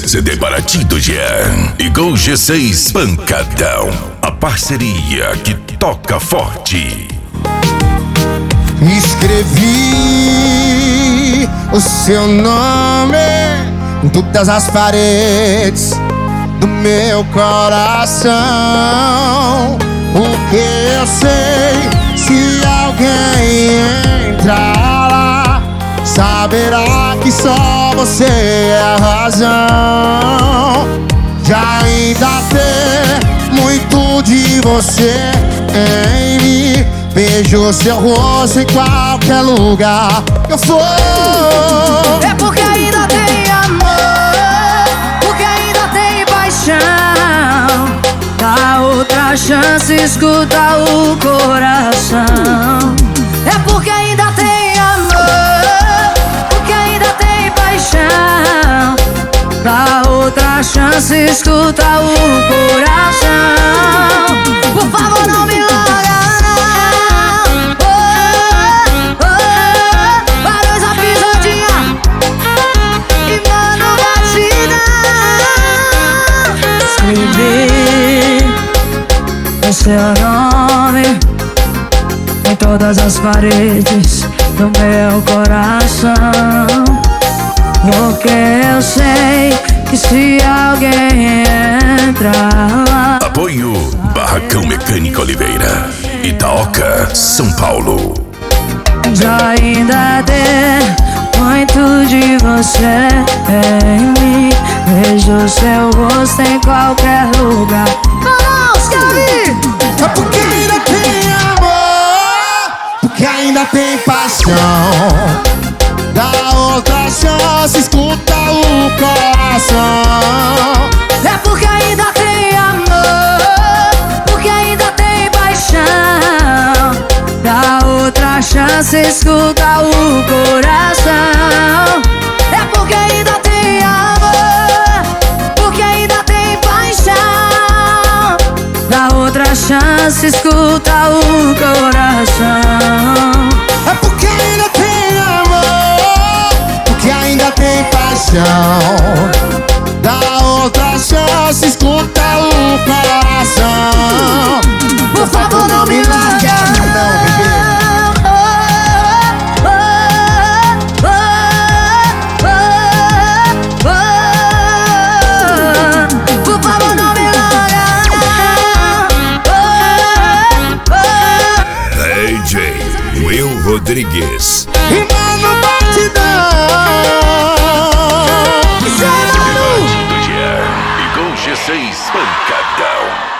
CD baratinho, Jean. E Gol G6 Pancadão. A parceria que toca forte. Escrevi o seu nome em todas as paredes do meu coração. Porque eu sei, se alguém entrar lá, saberá que só você é a razão de ainda ter muito de você em mim. Vejo seu rosto em qualquer lugar que eu for. É porque ainda tem amor, porque ainda tem paixão. Dá outra chance, escuta o coração. É porque ainda tem amor, porque ainda tem paixão. Dá outra chance, escuta o coração. Por favor, não me larga. O seu nome em todas as paredes do meu coração. Porque eu sei que se alguém entrar lá. Apoio Barracão Mecânica Oliveira, Itaoca, São Paulo. Já ainda tem muito de você em mim. Vejo seu rosto em qualquer lugar. Vamos, Gabi! É porque ainda tem amor, porque ainda tem paixão. Dá outra chance, escuta o coração. É porque ainda tem amor, porque ainda tem paixão. Dá outra chance, escuta o coração. É porque ainda tem amor, porque ainda tem paixão. Dá outra chance, escuta o coração. É porque ainda tem amor, porque ainda tem paixão. Dá outra chance, escuta o coração. Por favor, não me larga. Não, bebê. Por favor, não me larga. DJ Will Rodrigues. E mano, batidão. Baratinho, Jean. E Gol G6 Pancadão.